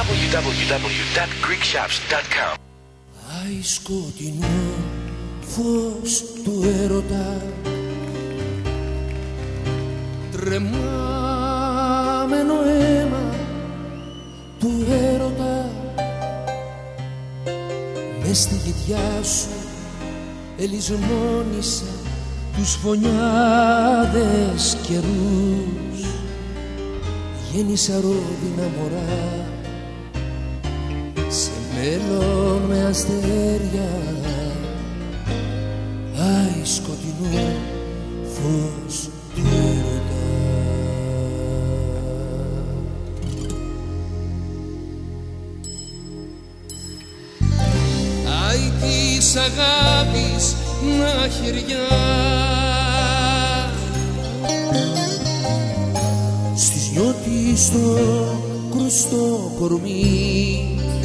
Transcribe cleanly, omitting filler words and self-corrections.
www.greekshops.com. Άι σκοτεινό φως του έρωτα, τρεμάμενο αίμα του έρωτα, μες στη γητιά σου ελισμόνισα τους φωνιάδες καιρούς. Γέννησα ρόδινα μωρά σε μέλλον με αστέρια. Άι σκοτεινό φως του έρωτα. Άι της αγάπης μαχαιριά, στις νιώτη στο κρουστό κορμί,